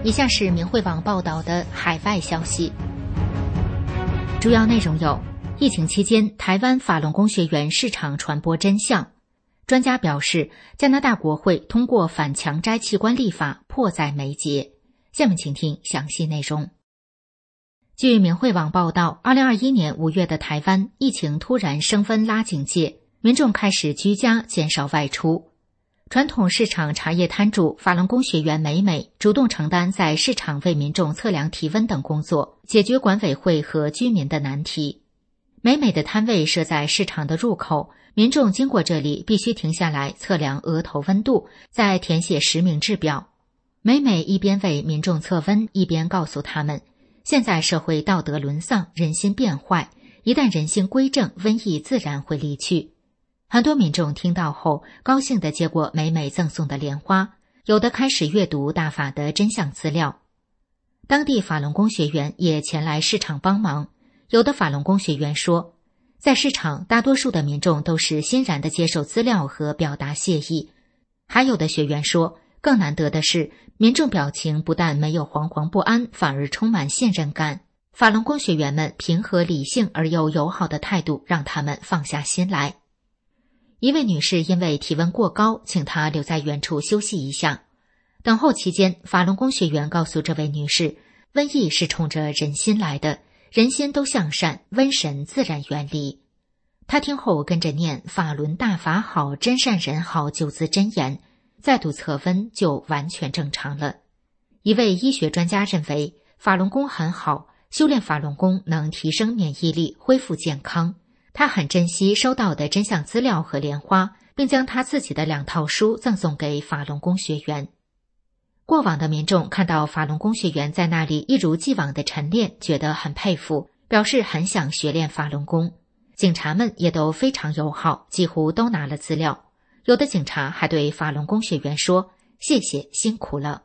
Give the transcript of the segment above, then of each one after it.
以下是明慧网报道的海外消息，主要内容有：疫情期间，台湾法轮功学员市场传播真相。专家表示，加拿大国会通过反强摘器官立法迫在眉睫。下面请听详细内容。据明慧网报道，2021年5月的台湾疫情突然升温拉警戒，民众开始居家减少外出。传统市场茶叶摊主法轮功学员美美主动承担在市场为民众测量体温等工作，解决管委会和居民的难题。美美的摊位设在市场的入口，民众经过这里必须停下来测量额头温度，再填写实名制表。美美一边为民众测温，一边告诉他们，现在社会道德沦丧，人心变坏，一旦人心归正，瘟疫自然会离去。很多民众听到后高兴地接过美美赠送的莲花，有的开始阅读大法的真相资料。当地法轮功学员也前来市场帮忙，有的法轮功学员说，在市场大多数的民众都是欣然地接受资料和表达谢意，还有的学员说，更难得的是民众表情不但没有惶惶不安，反而充满信任感。法轮功学员们平和理性而又友好的态度让他们放下心来。一位女士因为体温过高，请她留在原处休息一下。等候期间，法轮功学员告诉这位女士，瘟疫是冲着人心来的，人心都向善，瘟神自然远离。她听后跟着念法轮大法好，真善人好9字真言，再度测温就完全正常了。一位医学专家认为，法轮功很好，修炼法轮功能提升免疫力，恢复健康。他很珍惜收到的真相资料和莲花，并将他自己的2套书赠送给法轮功学员。过往的民众看到法轮功学员在那里一如既往的晨练，觉得很佩服，表示很想学练法轮功。警察们也都非常友好，几乎都拿了资料。有的警察还对法轮功学员说，谢谢，辛苦了。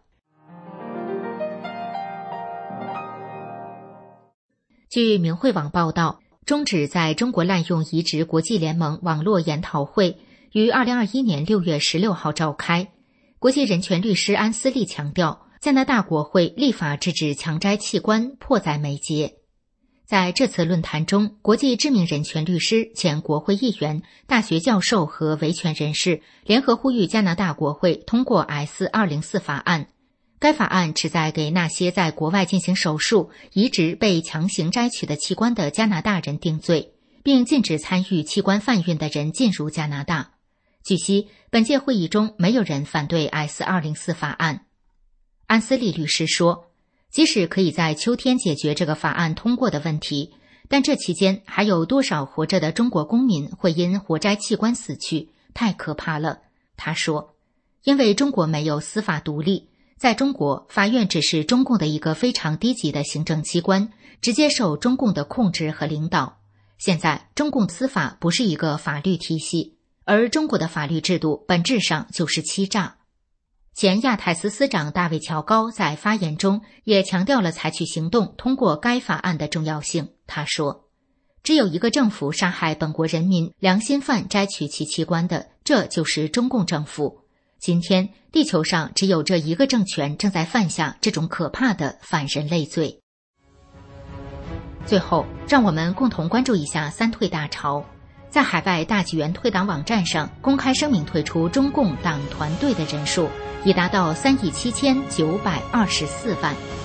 据明慧网报道，终止在中国滥用移植国际联盟网络研讨会于2021年6月16号召开。国际人权律师安斯利强调，加拿大国会立法制止强摘器官迫在眉睫。在这次论坛中，国际知名人权律师、前国会议员、大学教授和维权人士联合呼吁加拿大国会通过 S-204 法案。该法案旨在给那些在国外进行手术、移植被强行摘取的器官的加拿大人定罪，并禁止参与器官贩运的人进入加拿大。据悉，本届会议中没有人反对 S-204 法案。安斯利律师说，即使可以在秋天解决这个法案通过的问题，但这期间还有多少活着的中国公民会因活摘器官死去，太可怕了。他说，因为中国没有司法独立，在中国，法院只是中共的一个非常低级的行政机关，直接受中共的控制和领导。现在，中共司法不是一个法律体系，而中国的法律制度本质上就是欺诈。前亚太司司长大卫乔高在发言中也强调了采取行动通过该法案的重要性。他说，只有一个政府杀害本国人民良心犯摘取其器官的，这就是中共政府。今天，地球上只有这一个政权正在犯下这种可怕的反人类罪。最后，让我们共同关注一下三退大潮。在海外大纪元退党网站上公开声明退出中共党团队的人数已达到3.7924亿。